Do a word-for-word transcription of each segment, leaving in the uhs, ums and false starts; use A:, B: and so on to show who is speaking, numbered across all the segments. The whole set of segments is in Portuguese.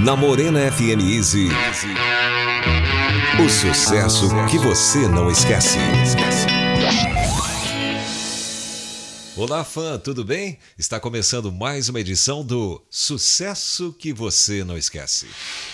A: Na Morena F M Easy, o sucesso que você não esquece. Olá, fã, tudo bem? Está começando mais uma edição do Sucesso que Você Não Esquece.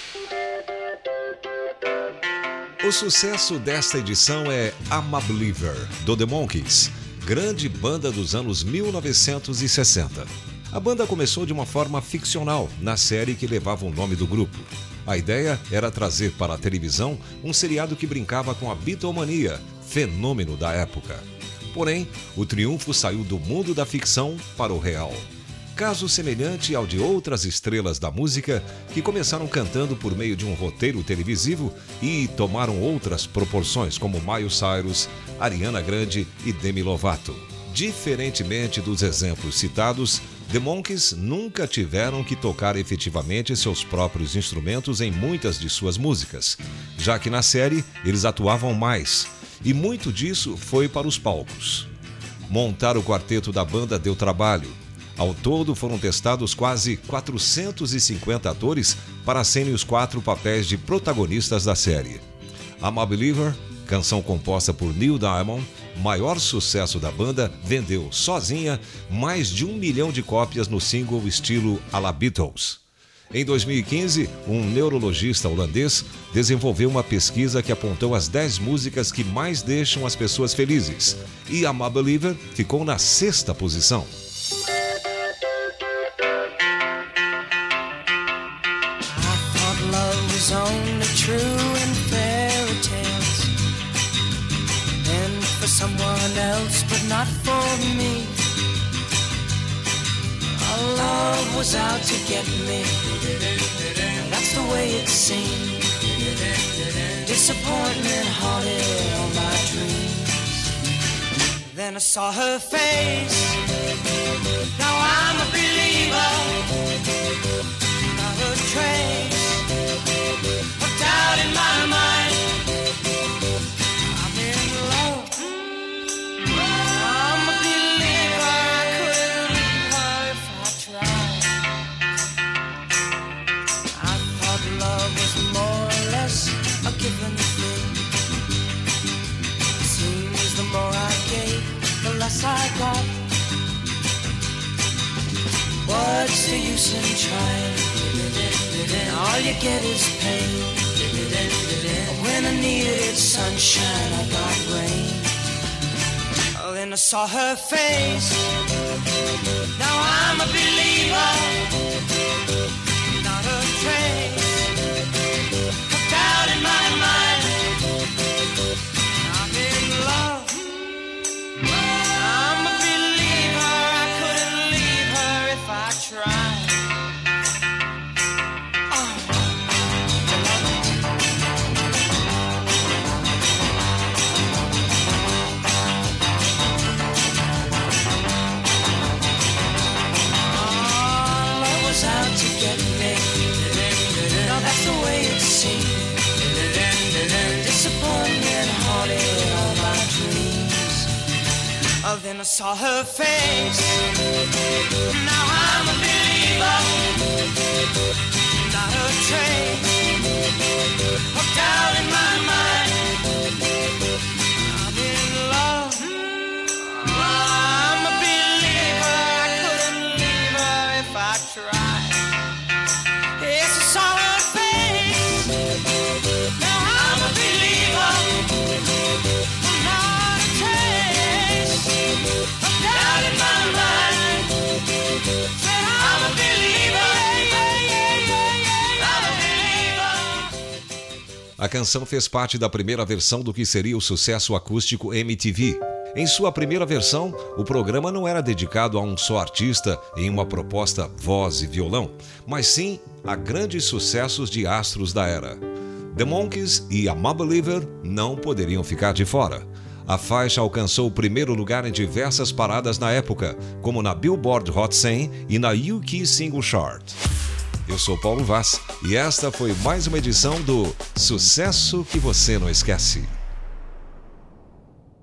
A: O sucesso desta edição é I'm a Believer, do The Monkees, grande banda dos anos mil novecentos e sessenta. A banda começou de uma forma ficcional, na série que levava o nome do grupo. A ideia era trazer para a televisão um seriado que brincava com a Beatlemania, fenômeno da época. Porém, o triunfo saiu do mundo da ficção para o real. Caso semelhante ao de outras estrelas da música que começaram cantando por meio de um roteiro televisivo e tomaram outras proporções, como Miley Cyrus, Ariana Grande e Demi Lovato. Diferentemente dos exemplos citados, The Monkees nunca tiveram que tocar efetivamente seus próprios instrumentos em muitas de suas músicas, já que na série eles atuavam mais, e muito disso foi para os palcos. Montar o quarteto da banda deu trabalho. Ao todo foram testados quase quatrocentos e cinquenta atores para serem os quatro papéis de protagonistas da série. I'm a Believer, canção composta por Neil Diamond, maior sucesso da banda, vendeu sozinha mais de um milhão de cópias no single estilo à la Beatles. Em dois mil e quinze, um neurologista holandês desenvolveu uma pesquisa que apontou as dez músicas que mais deixam as pessoas felizes, e I'm a Believer ficou na sexta posição.
B: Someone else, but not for me. Our love was out to get me. That's the way it seemed. Disappointment haunted all my dreams. Then I saw her face. Now I'm a believer. Not a trace of doubt in my mind. I got. What's the use in trying? All you get is pain. When I needed sunshine, I got rain. Oh, then I saw her face. Now I'm a believer. Not a trace of doubt in my mind. I'm in love. Then I saw her face. Now I'm a believer. Not a trace of doubt in my mind. I'm in love. I'm a believer. I couldn't leave her if I tried. Yes, I saw her face. Now I'm a believer. Not a trace. Down in my mind, said I'm a believer, I'm a believer.
A: A canção fez parte da primeira versão do que seria o sucesso acústico M T V. Em sua primeira versão, o programa não era dedicado a um só artista em uma proposta voz e violão, mas sim a grandes sucessos de astros da era. The Monkees e I'm a Believer não poderiam ficar de fora. A faixa alcançou o primeiro lugar em diversas paradas na época, como na Billboard Hot cem e na U K Single Chart. Eu sou Paulo Vaz e esta foi mais uma edição do Sucesso que Você Não Esquece.